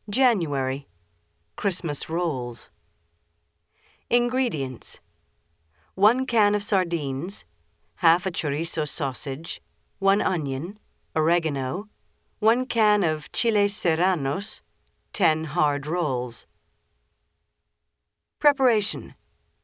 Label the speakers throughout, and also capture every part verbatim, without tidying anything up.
Speaker 1: January. Christmas rolls. Ingredients: one can of sardines, half a chorizo sausage, one onion, oregano, one can of chiles serranos, ten hard rolls. Preparation: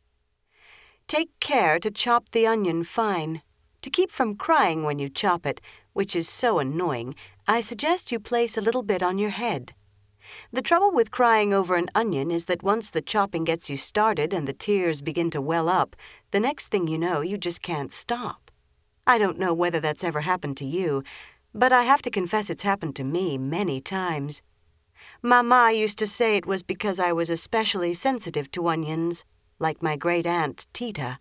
Speaker 1: take care to chop the onion fine. To keep from crying when you chop it, which is so annoying, I suggest you place a little bit on your head. The trouble with crying over an onion is that once the chopping gets you started and the tears begin to well up, the next thing you know, you just can't stop. I don't know whether that's ever happened to you, but I have to confess it's happened to me many times. Mama used to say it was because I was especially sensitive to onions, like my great-aunt Tita.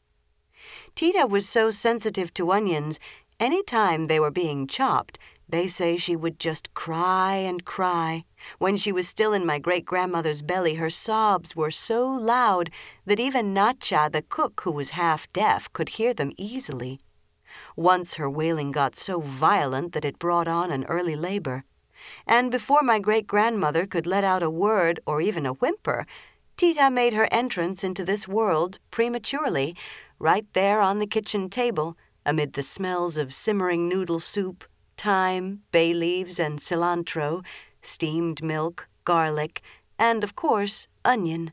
Speaker 1: Tita was so sensitive to onions, any time they were being chopped, they say she would just cry and cry. When she was still in my great-grandmother's belly, her sobs were so loud that even Nacha, the cook, who was half-deaf, could hear them easily. Once her wailing got so violent that it brought on an early labor. And before my great-grandmother could let out a word or even a whimper, Tita made her entrance into this world prematurely, right there on the kitchen table, amid the smells of simmering noodle soup, thyme, bay leaves, and cilantro, steamed milk, garlic, and, of course, onion.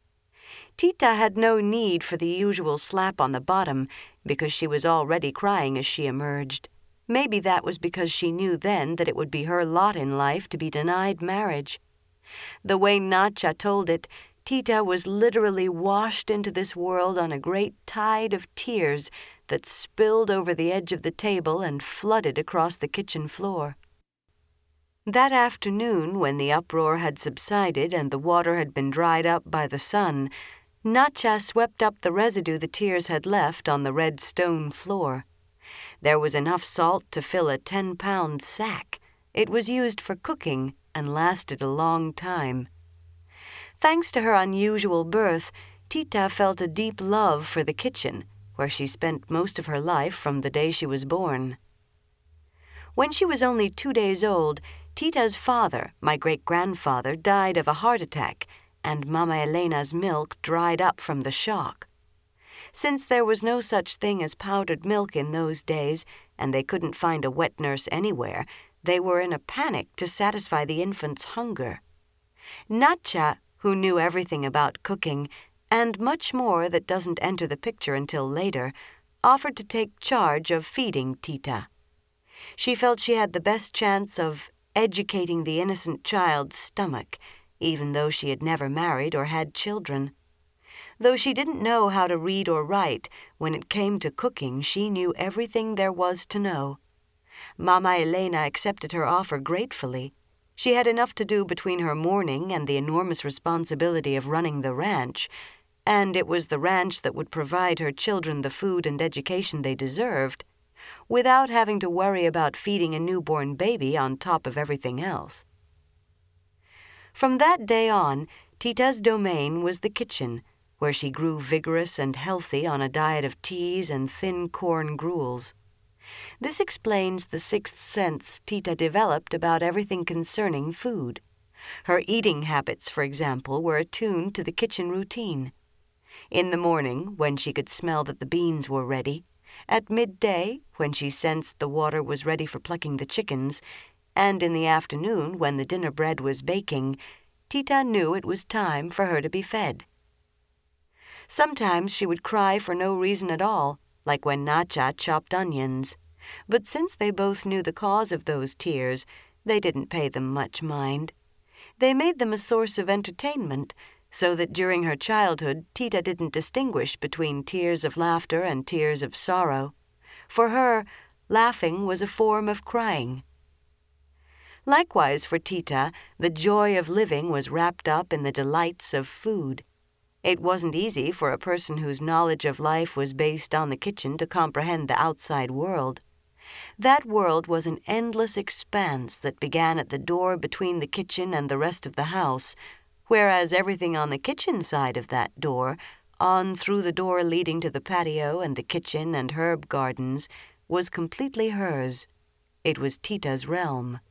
Speaker 1: Tita had no need for the usual slap on the bottom, because she was already crying as she emerged. Maybe that was because she knew then that it would be her lot in life to be denied marriage. The way Nacha told it, Tita was literally washed into this world on a great tide of tears that spilled over the edge of the table and flooded across the kitchen floor. That afternoon, when the uproar had subsided and the water had been dried up by the sun, Nacha swept up the residue the tears had left on the red stone floor. There was enough salt to fill a ten-pound sack. It was used for cooking and lasted a long time. Thanks to her unusual birth, Tita felt a deep love for the kitchen, where she spent most of her life from the day she was born. When she was only two days old, Tita's father, my great-grandfather, died of a heart attack, and Mama Elena's milk dried up from the shock. Since there was no such thing as powdered milk in those days, and they couldn't find a wet nurse anywhere, they were in a panic to satisfy the infant's hunger. Nacha, who knew everything about cooking, and much more that doesn't enter the picture until later, offered to take charge of feeding Tita. She felt she had the best chance of educating the innocent child's stomach, even though she had never married or had children. Though she didn't know how to read or write, when it came to cooking, she knew everything there was to know. Mama Elena accepted her offer gratefully. She had enough to do between her mourning and the enormous responsibility of running the ranch, and it was the ranch that would provide her children the food and education they deserved, without having to worry about feeding a newborn baby on top of everything else. From that day on, Tita's domain was the kitchen, where she grew vigorous and healthy on a diet of teas and thin corn gruels. This explains the sixth sense Tita developed about everything concerning food. Her eating habits, for example, were attuned to the kitchen routine. In the morning, when she could smell that the beans were ready, at midday, when she sensed the water was ready for plucking the chickens, and in the afternoon, when the dinner bread was baking, Tita knew it was time for her to be fed. Sometimes she would cry for no reason at all, like when Nacha chopped onions. But since they both knew the cause of those tears, they didn't pay them much mind. They made them a source of entertainment, so that during her childhood, Tita didn't distinguish between tears of laughter and tears of sorrow. For her, laughing was a form of crying. Likewise for Tita, the joy of living was wrapped up in the delights of food. It wasn't easy for a person whose knowledge of life was based on the kitchen to comprehend the outside world. That world was an endless expanse that began at the door between the kitchen and the rest of the house, whereas everything on the kitchen side of that door, on through the door leading to the patio and the kitchen and herb gardens, was completely hers. It was Tita's realm.